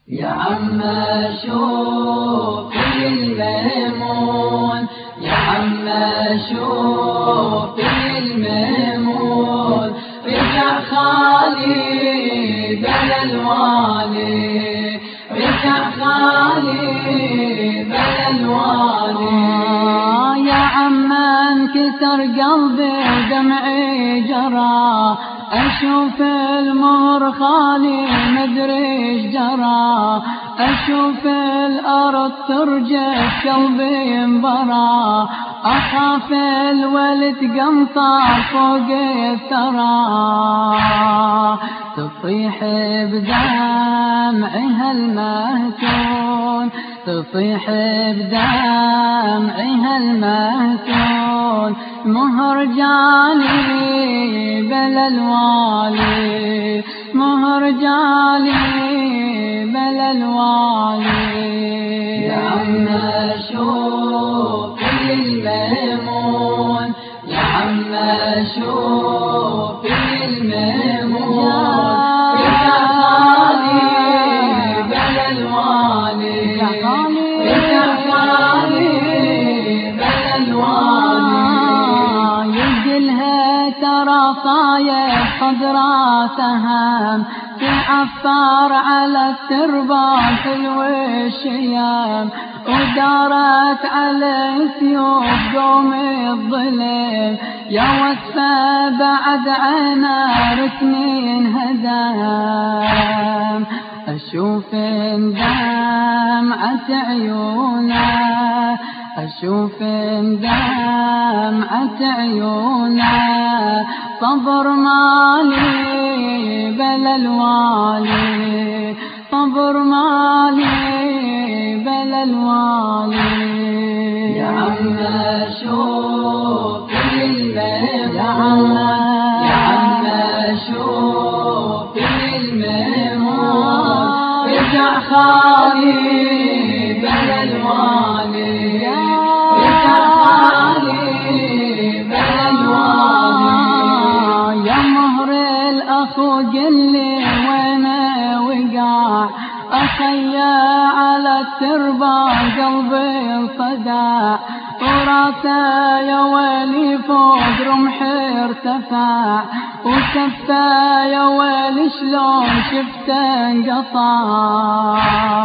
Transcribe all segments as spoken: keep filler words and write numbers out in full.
يا عم شوف الميمون، يا عم شوف الميمون، رجع خالي بلا الوالي، رجع خالي بلا الوالي. يا عم انكسر قلبي دمعي جرى، أشوف المهر خالي مدري ايش جرى، أشوف الأرض ترجف قلبي ينبرى، أخاف الولد قمطة فوق الثرى، تطيح بدمعها المهتون، تطيح بدمعها المهتون، مهر جالي بلا الوالي، مهر جالي بلا الوالي. يا عم شوف الميمون، يا عم شوف الميمون، رجع خالي بلا الوالي، رجع خالي بلا الوالي. يجلها ترى صايح قدرة سهم، تعفر على التربة حلو الشيام، ودارت على سيوف قوم الظلم، يا وصفة بعد عنا ركنين هدام، أشوف دمعة عيونه، أشوف دمعة عيونه، صبر مالي بلا الوالي، صبر مالي بلا الوالي. يا عم شوف الميمون، يا عم شوف الميمون، رجع خالي بلا الوالي، رجع خالي بلا الوالي. يا مهر الأخو قلي وين وقع، أخيا على التربة قلبي انصدع، وراسه يا ويلي فوق رمحي ارتفع، وكفه يا ويلي شلون شفته انقطع،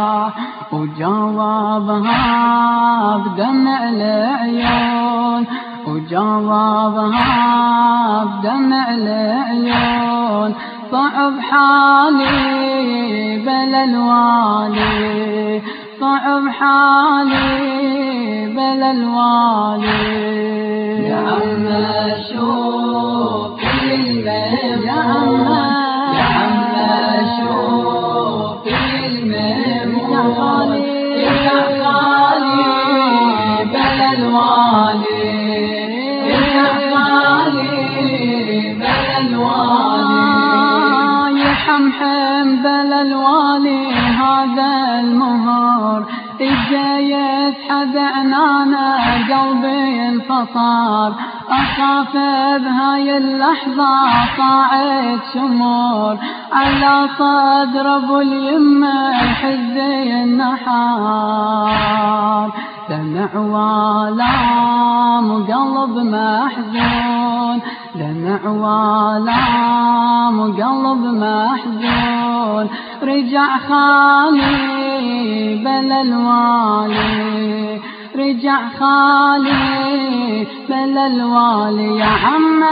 وجاوبها بدمع العيون، وجاوبها بدمع العيون، صعب حالي بلا الوالي، صعب حالي بلا الوالي. يا عم شوف الميمون، يا عم شوف الميمون، رجع خالي بلا الوالي، رجع خالي بلا الوالي. يحمحم بلا الوالي هذا المهر، الجايز حد عنانا قلبي انفطر، أخاف بهاي اللحظة صاعد شمور، على صدر ابو اليمة حزي النحار، دمع والام وقلب محزون، دمع والام وقلب محزون، رجع خالي بلا الوالي، رجع خالي بلا الوالي. يا عم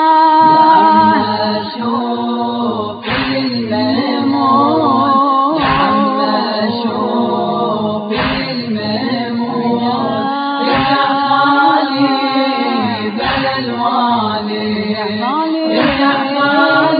شوف الميمون، يا عم شوف الميمون، رجع خالي بلا الوالي، رجع خالي